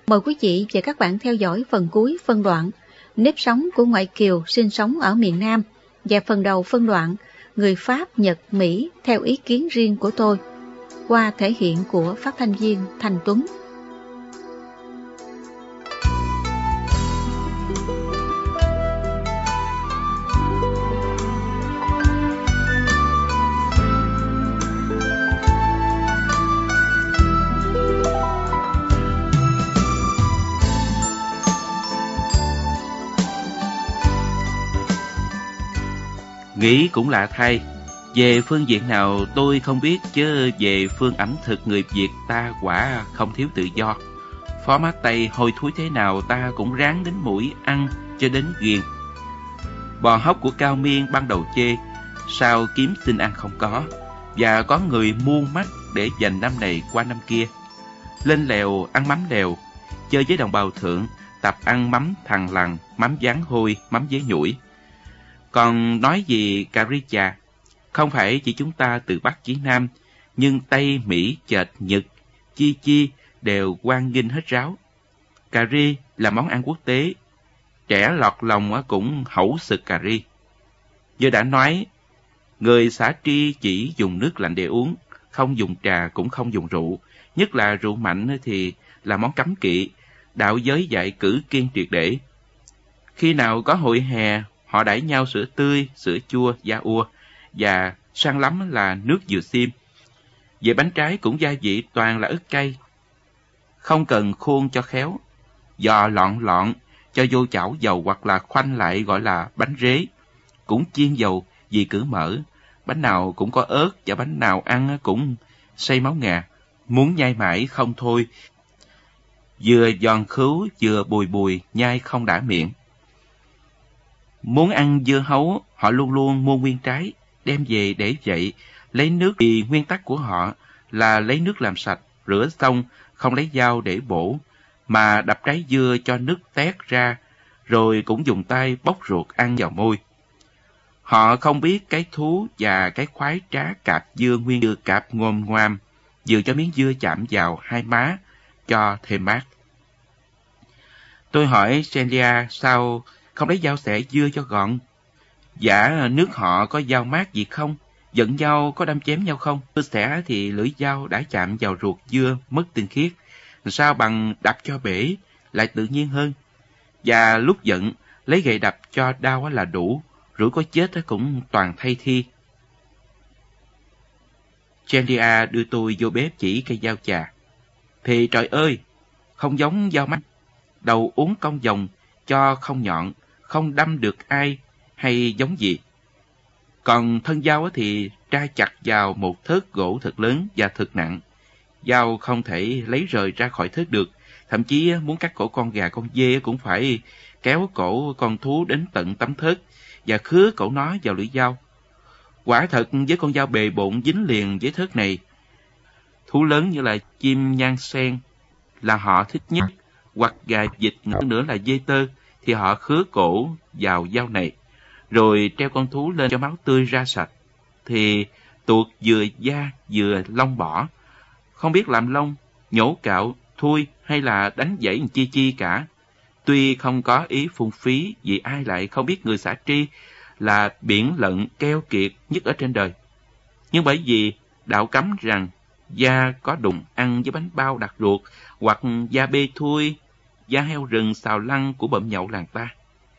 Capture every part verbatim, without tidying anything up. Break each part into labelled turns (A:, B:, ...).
A: Mời quý vị và các bạn theo dõi phần cuối phân đoạn Nếp sống của ngoại kiều sinh sống ở miền Nam và phần đầu phân đoạn Người Pháp, Nhật, Mỹ theo ý kiến riêng của tôi qua thể hiện của phát thanh viên Thanh Tuấn.
B: Nghĩ cũng lạ thay, về phương diện nào tôi không biết, chứ về phương ẩm thực người Việt ta quả không thiếu tự do. Phó mát Tây hôi thối thế nào ta cũng ráng đến mũi ăn cho đến ghiền. Bò hốc của Cao Miên ban đầu chê, sao kiếm xin ăn không có, và có người muôn mắt để dành năm này qua năm kia. Lên lèo ăn mắm lèo, chơi với đồng bào thượng, tập ăn mắm thằng lằn, mắm dán hôi, mắm dế nhủi. Còn nói gì cà ri chà, không phải chỉ chúng ta từ Bắc chí Nam, nhưng Tây, Mỹ, Chệch, Nhật, chi chi đều hoan nghênh hết ráo. Cà ri là món ăn quốc tế, trẻ lọt lòng cũng hẩu sực cà ri. Như đã nói, người xã Tri chỉ dùng nước lạnh để uống, không dùng trà cũng không dùng rượu, nhất là rượu mạnh thì là món cấm kỵ, đạo giới dạy cử kiêng triệt để. Khi nào có hội hè, họ đãi nhau sữa tươi, sữa chua, da ua, và sang lắm là nước dừa xiêm. Về bánh trái cũng gia vị toàn là ớt cay, không cần khuôn cho khéo, giò lọn lọn, cho vô chảo dầu hoặc là khoanh lại gọi là bánh rế. Cũng chiên dầu vì cử mỡ, bánh nào cũng có ớt và bánh nào ăn cũng say máu ngà, muốn nhai mãi không thôi, vừa giòn khứu vừa bùi bùi, nhai không đã miệng. Muốn ăn dưa hấu, họ luôn luôn mua nguyên trái, đem về để vậy, lấy nước vì nguyên tắc của họ là lấy nước làm sạch, rửa xong, không lấy dao để bổ, mà đập trái dưa cho nước tét ra, rồi cũng dùng tay bóc ruột ăn vào môi. Họ không biết cái thú và cái khoái trá cạp dưa nguyên dưa cạp ngồm ngoam, vừa cho miếng dưa chạm vào hai má, cho thêm mát. Tôi hỏi Celia sao không lấy dao xẻ dưa cho gọn. Dạ nước họ có dao mát gì không? Giận dao có đâm chém nhau không? Tôi xẻ thì lưỡi dao đã chạm vào ruột dưa mất tinh khiết. Sao bằng đập cho bể, lại tự nhiên hơn. Và lúc giận, lấy gậy đập cho đau là đủ, rủi có chết cũng toàn thay thi. Celia đưa tôi vô bếp chỉ cây dao chà. Thì trời ơi, không giống dao mắt, đầu uốn cong vòng, cho không nhọn, không đâm được ai hay giống gì. Còn thân dao thì tra chặt vào một thớt gỗ thật lớn và thật nặng. Dao không thể lấy rời ra khỏi thớt được, thậm chí muốn cắt cổ con gà con dê cũng phải kéo cổ con thú đến tận tấm thớt và khứa cổ nó vào lưỡi dao. Quả thật với con dao bề bộn dính liền với thớt này. Thú lớn như là chim nhang sen là họ thích nhất, hoặc gà vịt nữa là dê tơ, thì họ khứa cổ vào dao này, rồi treo con thú lên cho máu tươi ra sạch, thì tuột vừa da vừa lông bỏ, không biết làm lông, nhổ cạo, thui hay là đánh dãy chi chi cả. Tuy không có ý phung phí, vì ai lại không biết người xã Tri là biển lận keo kiệt nhất ở trên đời. Nhưng bởi vì đạo cấm rằng da có đụng ăn với bánh bao đặc ruột, hoặc da bê thui, da heo rừng xào lăng của bợm nhậu làng ta.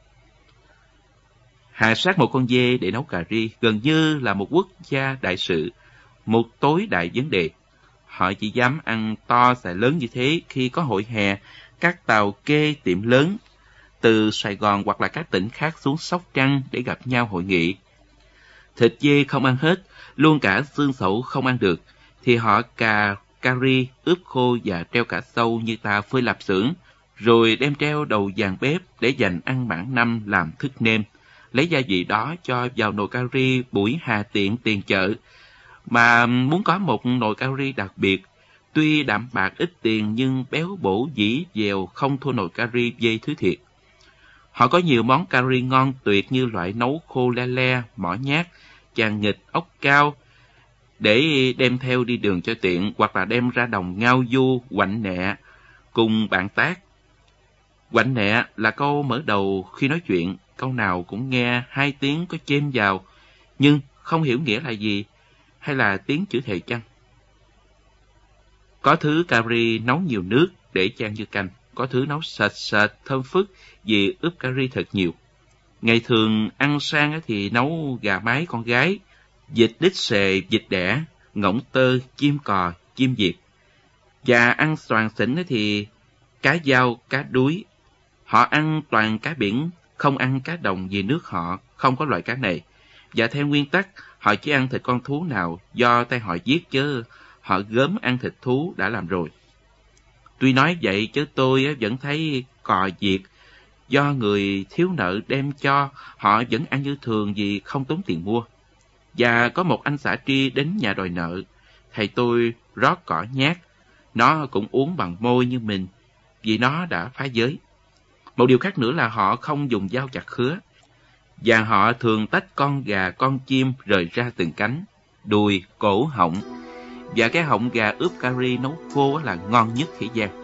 B: Hạ sát một con dê để nấu cà ri gần như là một quốc gia đại sự, một tối đại vấn đề. Họ chỉ dám ăn to xài lớn như thế khi có hội hè, các tàu kê tiệm lớn từ Sài Gòn hoặc là các tỉnh khác xuống Sóc Trăng để gặp nhau hội nghị. Thịt dê không ăn hết, luôn cả xương sẩu không ăn được, thì họ cà cà ri ướp khô và treo cả sâu như ta phơi lạp xưởng, rồi đem treo đầu vàng bếp để dành ăn mãn năm làm thức nêm. Lấy gia vị đó cho vào nồi cà ri buổi hà tiện tiền chợ. Mà muốn có một nồi cà ri đặc biệt, tuy đạm bạc ít tiền nhưng béo bổ dĩ dèo không thua nồi cà ri dê thứ thiệt. Họ có nhiều món cà ri ngon tuyệt như loại nấu khô le le, mỏ nhát, chàng nghịch, ốc cao, để đem theo đi đường cho tiện, hoặc là đem ra đồng ngao du, quạnh nẹ, cùng bạn tác. Quạnh nẹ là câu mở đầu khi nói chuyện, câu nào cũng nghe hai tiếng có chêm vào, nhưng không hiểu nghĩa là gì, hay là tiếng chữ thề chăng? Có thứ cà ri nấu nhiều nước để chan như canh, có thứ nấu sệt sệt thơm phức vì ướp cà ri thật nhiều. Ngày thường ăn sang thì nấu gà mái con gái, vịt đít xề, vịt đẻ, ngỗng tơ, chim cò, chim diệt. Và ăn toàn xỉn thì cá dao, cá đuối. Họ ăn toàn cá biển, không ăn cá đồng vì nước họ không có loại cá này. Và theo nguyên tắc, họ chỉ ăn thịt con thú nào do tay họ giết, chứ họ gớm ăn thịt thú đã làm rồi. Tuy nói vậy chứ tôi vẫn thấy cò diệt do người thiếu nợ đem cho, họ vẫn ăn như thường vì không tốn tiền mua. Và có một anh xã tri đến nhà đòi nợ, thầy tôi rót cỏ nhát, nó cũng uống bằng môi như mình, vì nó đã phá giới. Một điều khác nữa là họ không dùng dao chặt khứa, và họ thường tách con gà, con chim rời ra từng cánh, đùi, cổ, họng, và cái họng gà ướp cà ri nấu khô là ngon nhất thế gian.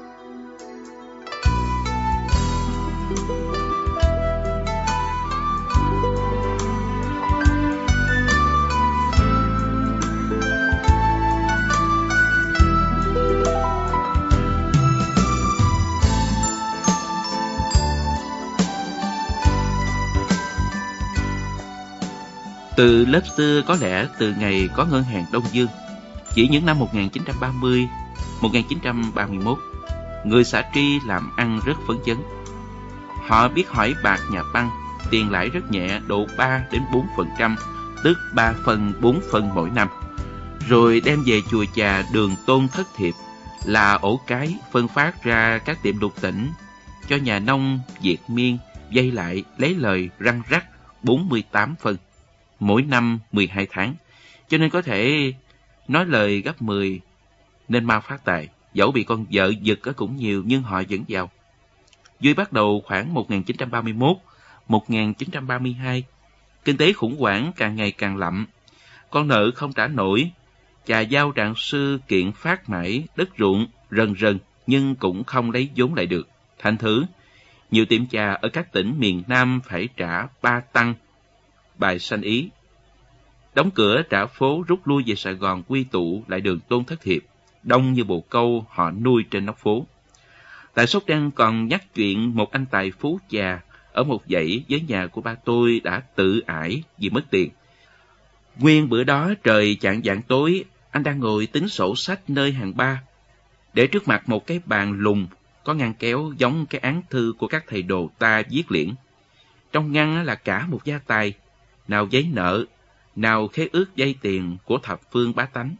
B: Từ lớp xưa có lẽ từ ngày có ngân hàng Đông Dương, chỉ những năm một nghìn chín trăm ba mươi, một nghìn chín trăm ba mươi mốt, người xã tri làm ăn rất phấn chấn. Họ biết hỏi bạc nhà băng, tiền lãi rất nhẹ, độ ba đến bốn phần trăm, tức ba phân, bốn phân mỗi năm. Rồi đem về chùa Chà Đường Tôn Thất Thiệp là ổ cái phân phát ra các tiệm lục tỉnh, cho nhà nông diệt miên, dây lại lấy lời răng rắc bốn mươi tám phân, mỗi năm mười hai tháng, cho nên có thể nói lời gấp mười, nên mau phát tài. Dẫu bị con vợ giật cũng nhiều, nhưng họ vẫn giàu. Duy bắt đầu khoảng một nghìn chín trăm ba mươi mốt, một nghìn chín trăm ba mươi hai, kinh tế khủng hoảng càng ngày càng lậm, con nợ không trả nổi, chà giao trạng sư kiện phát mãi, đất ruộng rần rần nhưng cũng không lấy vốn lại được. Thành thử nhiều tiệm trà ở các tỉnh miền Nam phải trả ba tăng bài sanh ý, đóng cửa trả phố, rút lui về Sài Gòn, quy tụ lại Đường Tôn Thất Thiệp, đông như bồ câu họ nuôi trên nóc phố. Tại Sóc Trăng còn nhắc chuyện một anh tài phú già ở một dãy với nhà của ba tôi đã tự ải vì mất tiền. Nguyên bữa đó trời chạng vạng tối, anh đang ngồi tính sổ sách nơi hàng ba, để trước mặt một cái bàn lùn có ngăn kéo giống cái án thư của các thầy đồ ta viết liễn. Trong ngăn là cả một gia tài, nào giấy nợ, nào khế ước vay tiền của thập phương bá tánh.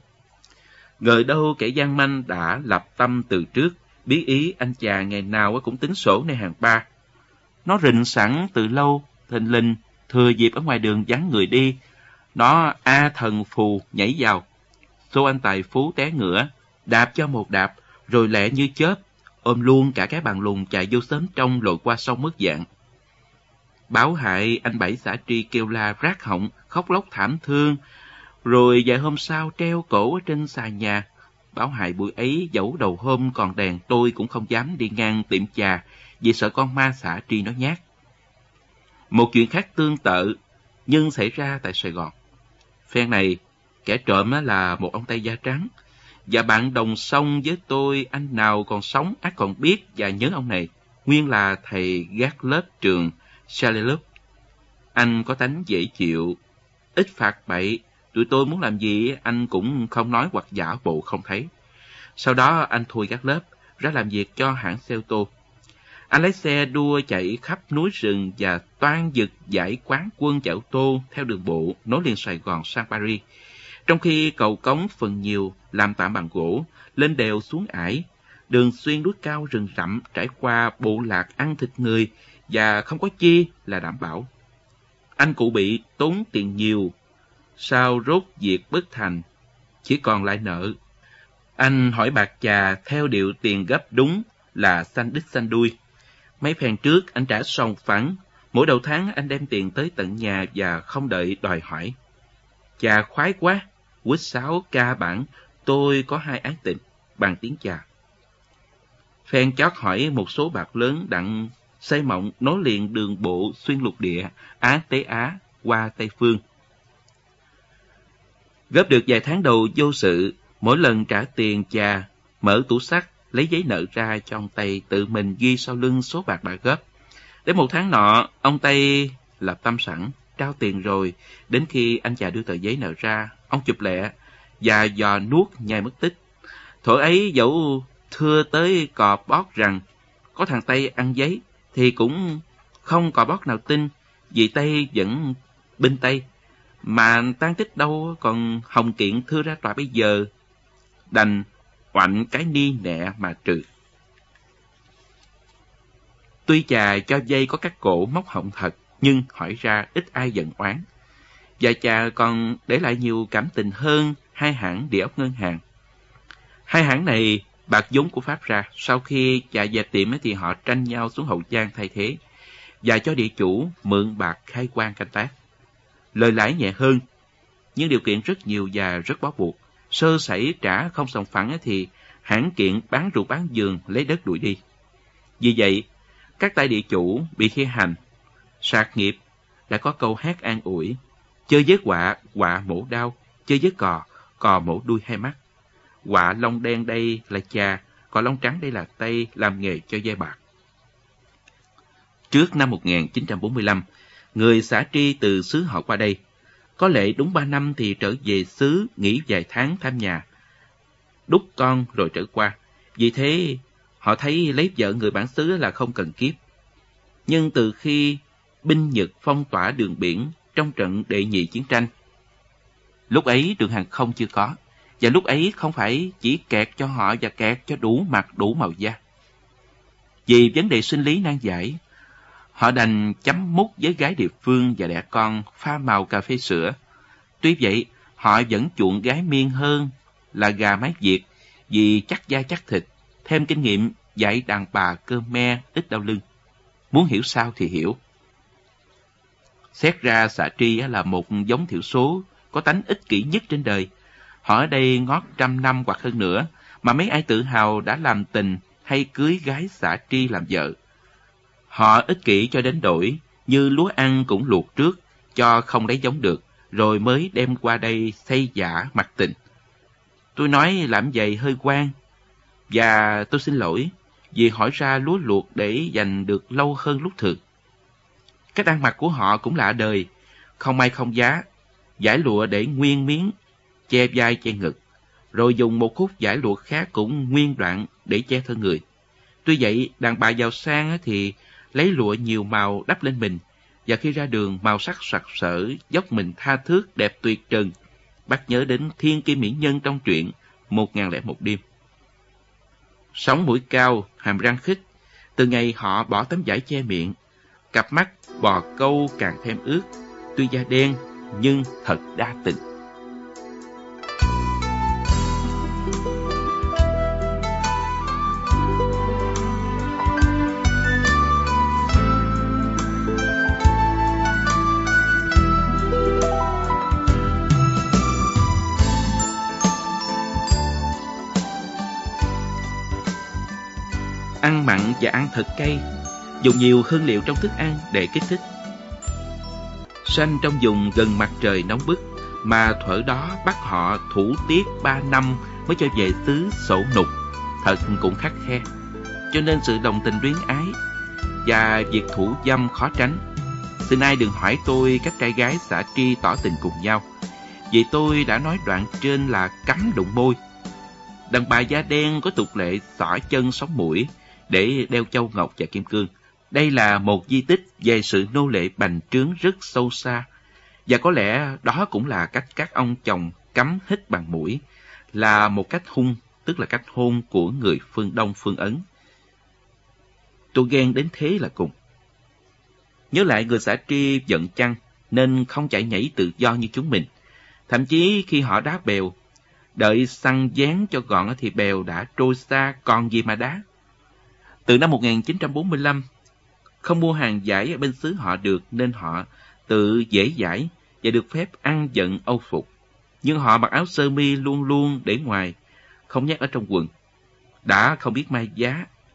B: Ngờ đâu kẻ gian manh đã lập tâm từ trước, biết ý anh chàng ngày nào cũng tính sổ nơi hàng ba. Nó rình sẵn từ lâu, thình lình, thừa dịp ở ngoài đường vắng người đi, nó a thần phù nhảy vào. Xô anh tài phú té ngửa, đạp cho một đạp, rồi lẹ như chớp, ôm luôn cả cái bàn lùn chạy vô xóm trong lội qua sông mất dạng. Báo hại anh Bảy xã tri kêu la rát họng, khóc lóc thảm thương, rồi vài hôm sau treo cổ ở trên xà nhà. Báo hại buổi ấy dẫu đầu hôm còn đèn, tôi cũng không dám đi ngang tiệm trà vì sợ con ma xã tri nó nhát. Một chuyện khác tương tự nhưng xảy ra tại Sài Gòn. Phen này kẻ trộm là một ông Tây da trắng, và bạn đồng sông với tôi, anh nào còn sống ắt còn biết và nhớ ông này. Nguyên là thầy gác lớp trường Charles. Anh có tánh dễ chịu, ít phạt bậy, tụi tôi muốn làm gì anh cũng không nói hoặc giả bộ không thấy. Sau đó anh thôi gác lớp, ra làm việc cho hãng xe ô tô. Anh lái xe đua chạy khắp núi rừng và toan giật giải quán quân chạy ô tô theo đường bộ nối liền Sài Gòn sang Paris. Trong khi cầu cống phần nhiều làm tạm bằng gỗ, lên đèo xuống ải, đường xuyên núi cao rừng rậm trải qua bộ lạc ăn thịt người và không có chi là đảm bảo. Anh cụ bị tốn tiền nhiều, sao rốt việc bất thành, chỉ còn lại nợ. Anh hỏi bạc chà theo điệu tiền gấp đúng là xanh đít xanh đuôi. Mấy phen trước anh trả sòng phẳng, mỗi đầu tháng anh đem tiền tới tận nhà và không đợi đòi hỏi. Chà khoái quá, quýt sáo ca bản, tôi có hai ái tình, bằng tiếng chà. phen chót hỏi một số bạc lớn đặng xây mộng nối liền đường bộ xuyên lục địa Á Tế Á qua Tây Phương. Góp được vài tháng đầu vô sự, mỗi lần trả tiền chà, mở tủ sắt, lấy giấy nợ ra cho ông Tây tự mình ghi sau lưng số bạc đã góp. Đến một tháng nọ, ông Tây lập tâm sẵn, trao tiền rồi, đến khi anh chàng đưa tờ giấy nợ ra, ông chụp lẹ và dò nuốt nhai mất tích. Thuở ấy dẫu thưa tới cò bót rằng có thằng Tây ăn giấy, thì cũng không cò bót nào tin, vì Tây vẫn binh Tây, mà tang tích đâu còn hồng kiện thưa ra tòa bây giờ, đành oạnh cái ni nẹ mà trừ. Tuy chà cho dây có các cổ móc họng thật, nhưng hỏi ra ít ai giận oán. Và chà còn để lại nhiều cảm tình hơn hai hãng địa ốc ngân hàng. Hai hãng này bạc vốn của Pháp ra, sau khi chà về tiệm thì họ tranh nhau xuống Hậu Giang thay thế, và cho địa chủ mượn bạc khai quan canh tác. Lời lãi nhẹ hơn, nhưng điều kiện rất nhiều và rất bó buộc. Sơ sẩy trả không sòng phẳng thì hãng kiện bán ruộng bán vườn lấy đất đuổi đi. Vì vậy, các tay địa chủ bị khi hành, sạc nghiệp, đã có câu hát an ủi: chơi với quạ, quạ mổ đau; chơi với cò, cò mổ đuôi hai mắt. Quạ lông đen đây là cha, cò lông trắng đây là Tây, làm nghề cho dây bạc. Trước năm một nghìn chín trăm bốn mươi lăm, người xã Tri từ xứ họ qua đây. Có lẽ đúng ba năm thì trở về xứ nghỉ vài tháng thăm nhà, đúc con rồi trở qua. Vì thế, họ thấy lấy vợ người bản xứ là không cần kiếp. Nhưng từ khi binh Nhật phong tỏa đường biển trong trận đệ nhị chiến tranh, lúc ấy đường hàng không chưa có, và lúc ấy không phải chỉ kẹt cho họ và kẹt cho đủ mặt đủ màu da. Vì vấn đề sinh lý nan giải, họ đành chấm mút với gái địa phương và đẻ con pha màu cà phê sữa. Tuy vậy, họ vẫn chuộng gái miên hơn là gà mái Việt, vì chắc da chắc thịt, thêm kinh nghiệm dạy đàn bà Khmer ít đau lưng. Muốn hiểu sao thì hiểu. Xét ra xã Tri là một giống thiểu số có tánh ích kỷ nhất trên đời. Họ ở đây ngót trăm năm hoặc hơn nữa, mà mấy ai tự hào đã làm tình hay cưới gái xã Tri làm vợ. Họ ích kỷ cho đến đổi, như lúa ăn cũng luộc trước, cho không lấy giống được, rồi mới đem qua đây xây giả mặt tình. Tôi nói làm vậy hơi quan, và tôi xin lỗi, vì hỏi ra lúa luộc để dành được lâu hơn lúc thường. Cách ăn mặc của họ cũng lạ đời, không may không giá, vải lụa để nguyên miếng, che vai che ngực, rồi dùng một khúc vải lụa khác cũng nguyên đoạn để che thân người. Tuy vậy, đàn bà giàu sang thì lấy lụa nhiều màu đắp lên mình, và khi ra đường màu sắc sặc sỡ, dốc mình tha thước đẹp tuyệt trần, bắt nhớ đến thiên kim mỹ nhân trong truyện Một Ngàn Lẻ Một Đêm. Sống mũi cao, hàm răng khít, từ ngày họ bỏ tấm vải che miệng, cặp mắt bò câu càng thêm ướt, tuy da đen nhưng thật đa tình. Ăn mặn và ăn thật cay, dùng nhiều hương liệu trong thức ăn để kích thích. Sanh trong vùng gần mặt trời nóng bức, mà thuở đó bắt họ thủ tiết ba năm mới cho về xứ sổ nục, thật cũng khắt khe. Cho nên sự đồng tình luyến ái và việc thủ dâm khó tránh. Xin ai đừng hỏi tôi các trai gái xã Tri tỏ tình cùng nhau, vì tôi đã nói đoạn trên là cấm đụng môi. Đàn bà da đen có tục lệ xỏ chân sống mũi để đeo châu ngọc và kim cương. Đây là một di tích về sự nô lệ bành trướng rất sâu xa, và có lẽ đó cũng là cách các ông chồng cấm hít bằng mũi, là một cách hung, tức là cách hôn của người phương Đông phương Ấn. Tôi ghen đến thế là cùng. Nhớ lại người xã Tri giận chăng nên không chạy nhảy tự do như chúng mình. Thậm chí khi họ đá bèo, đợi săn dán cho gọn thì bèo đã trôi xa, còn gì mà đá. Từ năm một nghìn chín trăm bốn mươi lăm, không mua hàng vải ở bên xứ họ được nên họ tự dễ dãi và được phép ăn giận âu phục. Nhưng họ mặc áo sơ mi luôn luôn để ngoài, không nhét ở trong quần. Đã không biết may giá,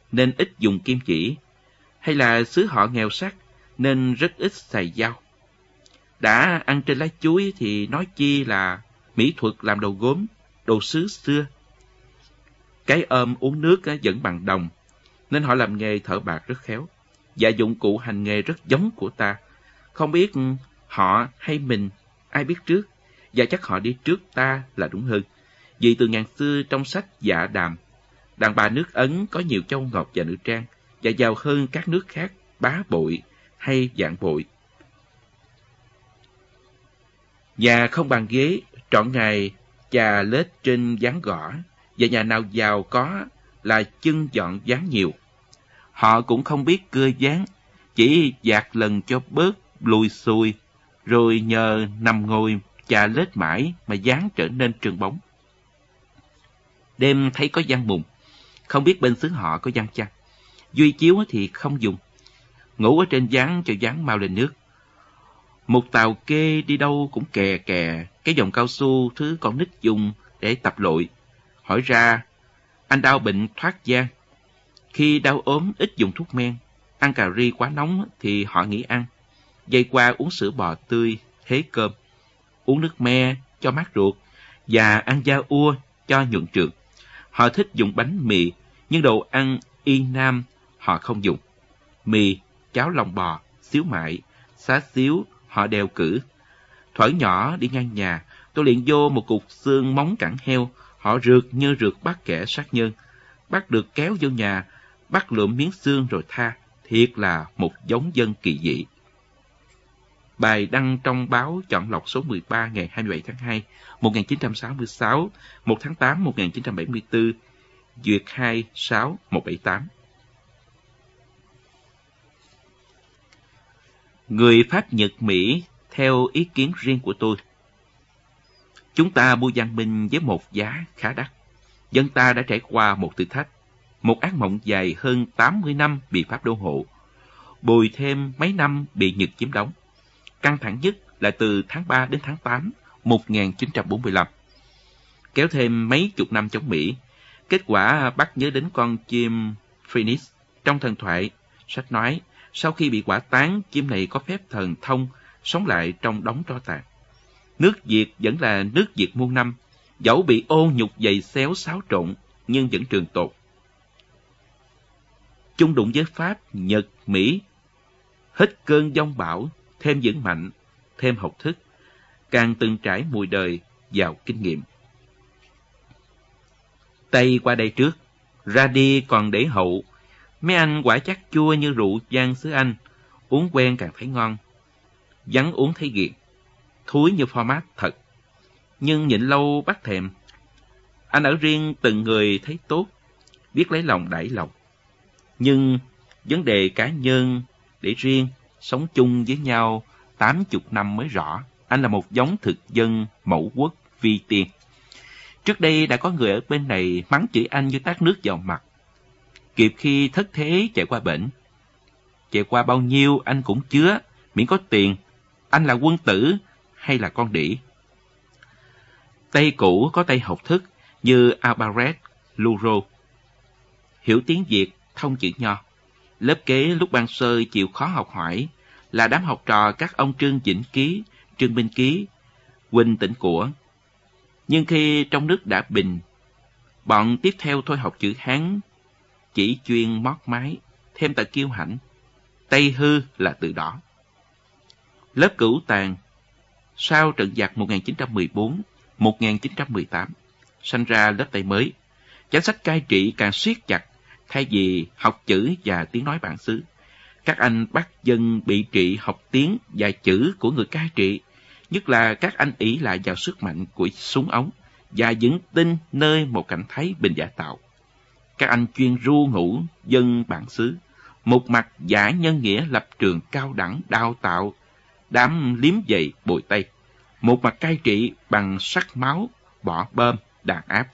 B: nên ít dùng kim chỉ, hay là xứ họ nghèo sắc nên rất ít xài dao. Đã ăn trên lá chuối thì nói chi là mỹ thuật làm đồ gốm, đồ sứ xưa. Cái ôm uống nước vẫn bằng đồng, nên họ làm nghề thợ bạc rất khéo, và dụng cụ hành nghề rất giống của ta. Không biết họ hay mình ai biết trước, và chắc họ đi trước ta là đúng hơn. Vì từ ngàn xưa trong sách Dạ Đàm, đàn bà nước Ấn có nhiều châu ngọc và nữ trang, và giàu hơn các nước khác bá bội hay vạn bội. Nhà không bàn ghế, trọn ngày chà lết trên ván gõ, và nhà nào giàu có là chân dọn ván nhiều. Họ cũng không biết cưa ván, chỉ dạt lần cho bớt lùi xùi, rồi nhờ nằm ngồi chà lết mãi mà ván trở nên trơn bóng. Đêm thấy có giăng mùng, không biết bên xứ họ có giăng chăng. Duy chiếu thì không dùng, ngủ ở trên ván cho ván mau lên nước. Một tàu kê đi đâu cũng kè kè cái vòng cao su thứ con nít dùng để tập lội. Hỏi ra, anh đau bệnh thoát giang. Khi đau ốm ít dùng thuốc men, ăn cà ri quá nóng thì họ nghỉ ăn. Dây qua uống sữa bò tươi, hế cơm, uống nước me cho mát ruột, và ăn da ua cho nhuận trượng. Họ thích dùng bánh mì, nhưng đồ ăn yên nam họ không dùng. Mì, cháo lòng bò, xíu mại, xá xíu họ đều cử. Thuở nhỏ đi ngang nhà, tôi liền vô một cục xương móng cẳng heo, họ rượt như rượt bắt kẻ sát nhân. Bắt được kéo vô nhà, bắt lượm miếng xương rồi tha, thiệt là một giống dân kỳ dị. Bài đăng trong báo Chọn lọc số mười ba ngày hai mươi bảy tháng hai, một nghìn chín trăm sáu mươi sáu, một tháng tám một nghìn chín trăm bảy mươi tư, duyệt hai sáu một bảy tám. Người Pháp Nhật Mỹ theo ý kiến riêng của tôi. Chúng ta mua văn minh với một giá khá đắt. Dân ta đã trải qua một thử thách, một ác mộng dài hơn tám mươi năm bị Pháp đô hộ, bồi thêm mấy năm bị Nhật chiếm đóng. Căng thẳng nhất là từ tháng ba đến tháng tám một nghìn chín trăm bốn mươi lăm. Kéo thêm mấy chục năm chống Mỹ. Kết quả bắt nhớ đến con chim Phoenix trong thần thoại. Sách nói, sau khi bị quả táng, chim này có phép thần thông, sống lại trong đống tro tàn. Nước Việt vẫn là nước Việt muôn năm, dẫu bị ô nhục giày xéo xáo trộn, nhưng vẫn trường tồn. Chung đụng với Pháp, Nhật, Mỹ, hết cơn giông bão, thêm vững mạnh, thêm học thức, càng từng trải mùi đời, giàu kinh nghiệm. Tây qua đây trước, ra đi còn để hậu. Mấy anh quả chắc chua như rượu vang xứ Anh, uống quen càng thấy ngon. Vắng uống thấy nghiện, thúi như format thật. Nhưng nhịn lâu bắt thèm. Anh ở riêng từng người thấy tốt, biết lấy lòng đẩy lòng. Nhưng vấn đề cá nhân để riêng, sống chung với nhau tám chục năm mới rõ. Anh là một giống thực dân mẫu quốc vi tiên. Trước đây đã có người ở bên này mắng chửi anh như tát nước vào mặt. Kịp khi thất thế chạy qua bển. Chạy qua bao nhiêu anh cũng chứa, miễn có tiền. Anh là quân tử hay là con đĩ? Tây cũ có Tây học thức như Albaret, Luro. Hiểu tiếng Việt, thông chữ Nho. Lớp kế lúc ban sơ chịu khó học hỏi là đám học trò các ông Trương Vĩnh Ký, Trương Minh Ký, Huỳnh Tĩnh Của. Nhưng khi trong nước đã bình, bọn tiếp theo thôi học chữ Hán, chỉ chuyên mót mái, thêm tờ kiêu hãnh. Tây hư là từ đó. Lớp cửu tàn, sau trận giặc một nghìn chín trăm mười bốn đến một nghìn chín trăm mười tám, sanh ra lớp Tây mới. Chính sách cai trị càng siết chặt, thay vì học chữ và tiếng nói bản xứ. Các anh bắt dân bị trị học tiếng và chữ của người cai trị, nhất là các anh ỷ lại vào sức mạnh của súng ống và vững tin nơi một cảnh thái bình giả tạo. Các anh chuyên ru ngủ dân bản xứ, một mặt giả nhân nghĩa lập trường cao đẳng đào tạo đám liếm dày bồi Tây, một mặt cai trị bằng sắc máu bỏ bơm đàn áp.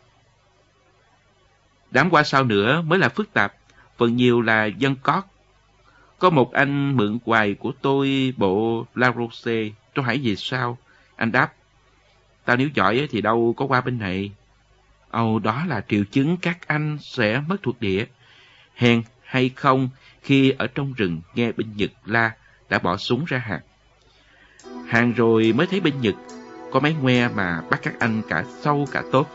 B: Đám qua sau nữa mới là phức tạp, phần nhiều là dân cót. Có một anh mượn hoài của tôi bộ La Rose, tôi hỏi vì sao? Anh đáp, tao nếu giỏi thì đâu có qua bên này. Ồ, đó là triệu chứng các anh sẽ mất thuộc địa. hèn hay không khi ở trong rừng nghe binh Nhật la đã bỏ súng ra hàng. Hàng rồi mới thấy binh Nhật có máy ngoe mà bắt các anh cả sâu cả tốt.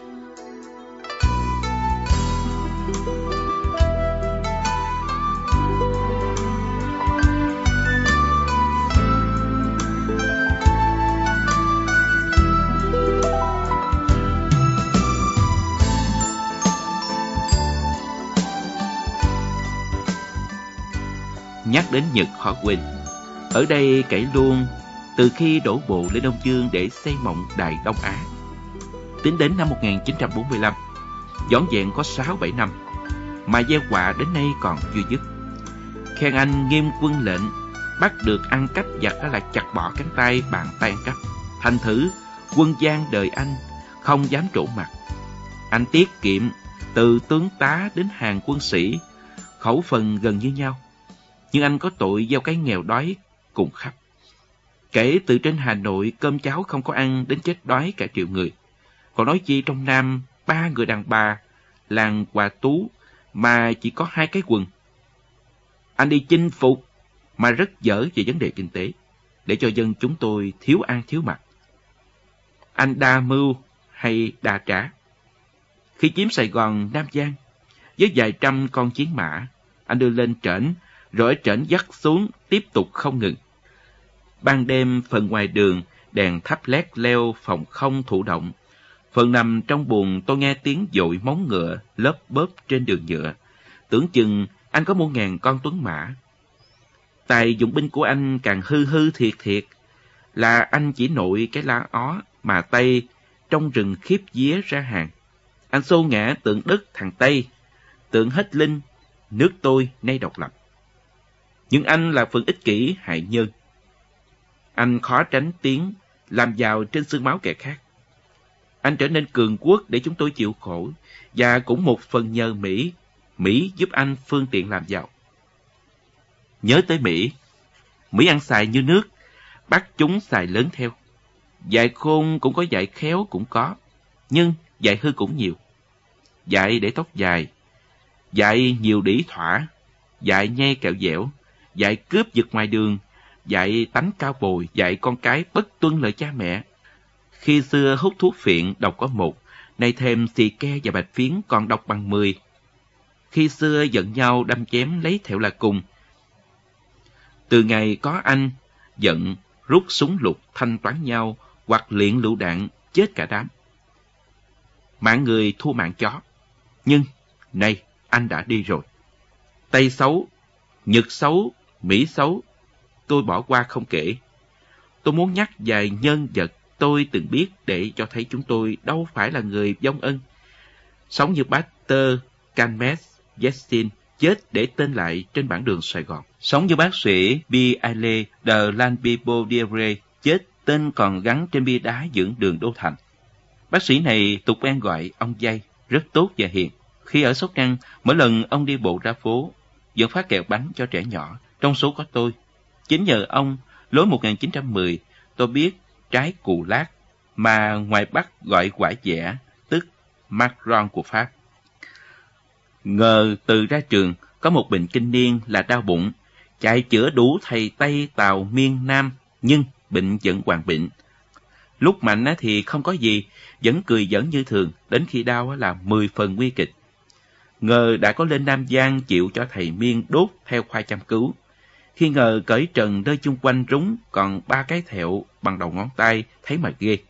B: Nhắc đến Nhật khó quên. Ở đây kể luôn từ khi đổ bộ lên Đông Dương để xây mộng Đài Đông Á. Tính đến năm một nghìn chín trăm bốn mươi lăm, dọn dẹn có sáu bảy năm, mà gieo họa đến nay còn chưa dứt. Khen anh nghiêm quân lệnh, bắt được ăn cắp giặc là chặt bỏ cánh tay bàn tay ăn cắp. Thành thử quân gian đời anh không dám trổ mặt. Anh tiết kiệm từ tướng tá đến hàng quân sĩ, khẩu phần gần như nhau. Nhưng anh có tội gieo cái nghèo đói cùng khắp. Kể từ trên Hà Nội cơm cháo không có ăn đến chết đói cả triệu người. Còn nói chi trong Nam ba người đàn bà làng Hòa Tú mà chỉ có hai cái quần. Anh đi chinh phục mà rất dở về vấn đề kinh tế, để cho dân chúng tôi thiếu ăn thiếu mặc. Anh đa mưu hay đa trá. Khi chiếm Sài Gòn, Nam Giang, với vài trăm con chiến mã, anh đưa lên trển, rồi ở trển dắt xuống tiếp tục không ngừng. Ban đêm phần ngoài đường đèn thắp lét leo phòng không thụ động. Phần nằm trong buồng tôi nghe tiếng dội móng ngựa lớp bớp trên đường nhựa. Tưởng chừng anh có một ngàn con tuấn mã. Tài dụng binh của anh càng hư hư thiệt thiệt, là anh chỉ nội cái lá ó mà tay trong rừng khiếp vía ra hàng. Anh xô ngã tượng đất thằng Tây, tượng hết linh, nước tôi nay độc lập. Nhưng anh là phần ích kỷ hại nhân. Anh khó tránh tiếng làm giàu trên xương máu kẻ khác. Anh trở nên cường quốc để chúng tôi chịu khổ, và cũng một phần nhờ Mỹ. Mỹ giúp anh phương tiện làm giàu. Nhớ tới Mỹ, Mỹ ăn xài như nước, bắt chúng xài lớn theo. Dạy khôn cũng có, dạy khéo cũng có, nhưng dạy hư cũng nhiều. Dạy để tóc dài, dạy nhiều đĩ thỏa, dạy nhây kẹo dẻo, dạy cướp giật ngoài đường, dạy tánh cao bồi, dạy con cái bất tuân lời cha mẹ. Khi xưa hút thuốc phiện độc có một, nay thêm xì ke và bạch phiến còn độc bằng mười. Khi xưa giận nhau đâm chém lấy thẹo là cùng. Từ ngày có anh, giận rút súng lục thanh toán nhau, hoặc liệng lựu đạn chết cả đám. Mạng người thua mạng chó. Nhưng nay anh đã đi rồi. Tây xấu, Nhật xấu, Mỹ xấu, tôi bỏ qua không kể. Tôi muốn nhắc vài nhân vật tôi từng biết để cho thấy chúng tôi đâu phải là người vong ân. Sống như Baxter, Canmes, Yeltsin, chết để tên lại trên bản đường Sài Gòn. Sống như bác sĩ B. Aile de Lambibodiere, chết tên còn gắn trên bia đá dưỡng đường Đô Thành. Bác sĩ này tục quen gọi ông Dây, rất tốt và hiền. Khi ở Sóc Trăng, mỗi lần ông đi bộ ra phố, vẫn phát kẹo bánh cho trẻ nhỏ, trong số có tôi. Chính nhờ ông, lối một nghìn chín trăm mười, tôi biết trái cù lát, mà ngoài Bắc gọi quả dẻ, tức Macron của Pháp. Ngờ từ ra trường, có một bệnh kinh niên là đau bụng, chạy chữa đủ thầy Tây Tàu miên Nam, nhưng bệnh vẫn hoàn bệnh. Lúc mạnh thì không có gì, vẫn cười giỡn như thường, đến khi đau là mười phần nguy kịch. Ngờ đã có lên Nam Giang chịu cho thầy miên đốt theo khoa chăm cứu. Khi ngờ cởi trần nơi chung quanh rúng còn ba cái thẹo bằng đầu ngón tay, thấy mà ghê.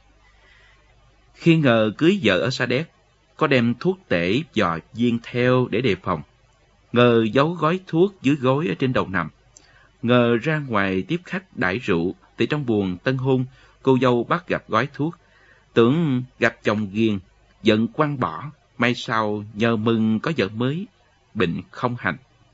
B: Khi ngờ cưới vợ ở Sa Đéc, có đem thuốc tể dò viên theo để đề phòng. Ngờ giấu gói thuốc dưới gối ở trên đầu nằm. Ngờ ra ngoài tiếp khách đãi rượu, từ trong buồng tân hôn, cô dâu bắt gặp gói thuốc. Tưởng gặp chồng ghiền, giận quăng bỏ, may sau nhờ mừng có vợ mới, bệnh không hành.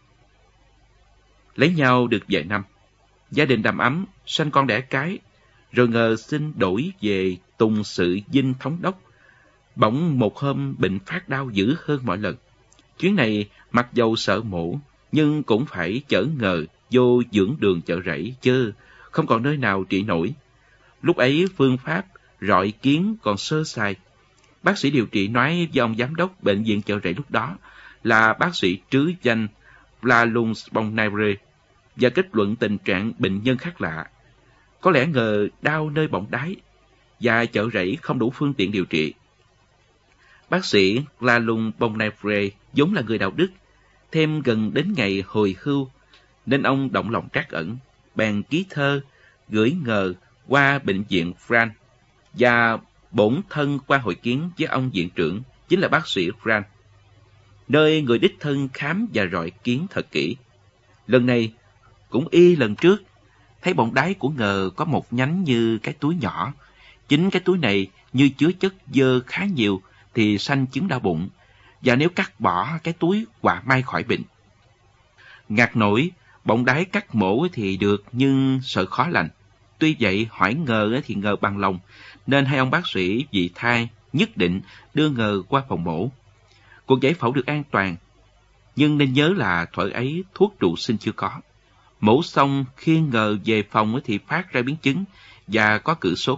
B: Lấy nhau được vài năm, gia đình đầm ấm, sanh con đẻ cái, rồi ngờ xin đổi về tùng sự dinh thống đốc. Bỗng một hôm bệnh phát đau dữ hơn mọi lần. Chuyến này mặc dầu sợ mổ, nhưng cũng phải chở ngờ vô dưỡng đường chợ rẫy, chứ không còn nơi nào trị nổi. Lúc ấy phương pháp rọi kiến còn sơ sài. Bác sĩ điều trị nói với ông giám đốc bệnh viện chợ rẫy lúc đó là bác sĩ trứ danh Vlalunspongnaire và kết luận tình trạng bệnh nhân khác lạ. Có lẽ ngờ đau nơi bọng đái và chợ rẫy không đủ phương tiện điều trị. Bác sĩ Vlalunspongnaire vốn là người đạo đức, thêm gần đến ngày hồi hưu, nên ông động lòng trắc ẩn, bèn ký thơ gửi ngờ qua bệnh viện Franz và bổn thân qua hội kiến với ông viện trưởng, chính là bác sĩ Franz, nơi người đích thân khám và rọi kiến thật kỹ. Lần này cũng y lần trước, thấy bọng đái của ngờ có một nhánh như cái túi nhỏ. Chính cái túi này như chứa chất dơ khá nhiều thì sanh chứng đau bụng, và nếu cắt bỏ cái túi quả may khỏi bệnh. Ngạc nổi, bọng đái cắt mổ thì được nhưng sợ khó lành. Tuy vậy hỏi ngờ thì ngờ bằng lòng, nên hai ông bác sĩ vị thai nhất định đưa ngờ qua phòng mổ. Cuộc giải phẫu được an toàn, nhưng nên nhớ là thuở ấy thuốc trụ sinh chưa có. Mổ xong khi ngờ về phòng thì phát ra biến chứng và có cự sốt.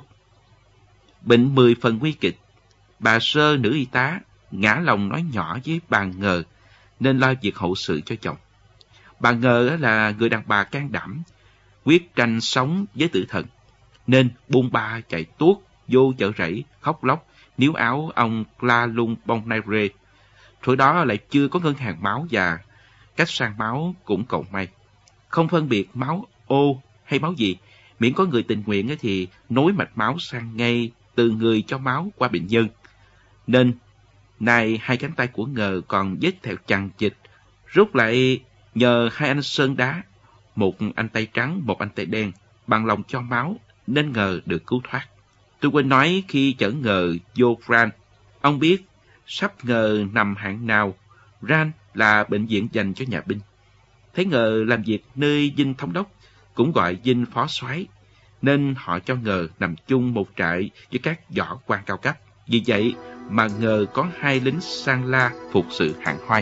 B: Bệnh mười phần nguy kịch. Bà Sơ, nữ y tá, ngã lòng nói nhỏ với bà Ngờ nên lo việc hậu sự cho chồng. Bà Ngờ là người đàn bà can đảm, quyết tranh sống với tử thần, nên buông ba chạy tuốt vô chợ rẫy khóc lóc níu áo ông Vlalunspongnaire. Thời đó lại chưa có ngân hàng máu và cách sang máu cũng cầu may. Không phân biệt máu ô hay máu gì, miễn có người tình nguyện thì nối mạch máu sang ngay từ người cho máu qua bệnh nhân. Nên nay hai cánh tay của Ngờ còn vết thẹo chằng chịt, rút lại nhờ hai anh sơn đá, một anh tay trắng, một anh tay đen, bằng lòng cho máu nên Ngờ được cứu thoát. Tôi quên nói khi chở Ngờ vô Franz, ông biết sắp Ngờ nằm hạng nào. Franz là bệnh viện dành cho nhà binh. Thấy Ngờ làm việc nơi dinh thống đốc, cũng gọi dinh phó soái, nên họ cho Ngờ nằm chung một trại với các võ quan cao cấp. Vì vậy mà Ngờ có hai lính sang la phục sự hạng hoai.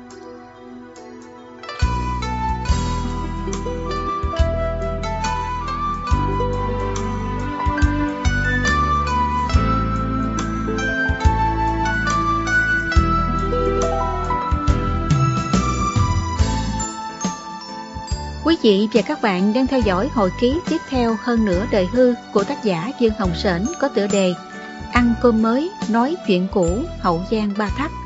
A: Quý vị và các bạn đang theo dõi hồi ký tiếp theo Hơn Nửa Đời Hư của tác giả Dương Hồng Sển có tựa đề Ăn cơm mới, nói chuyện cũ, Hậu Giang Ba Thắp.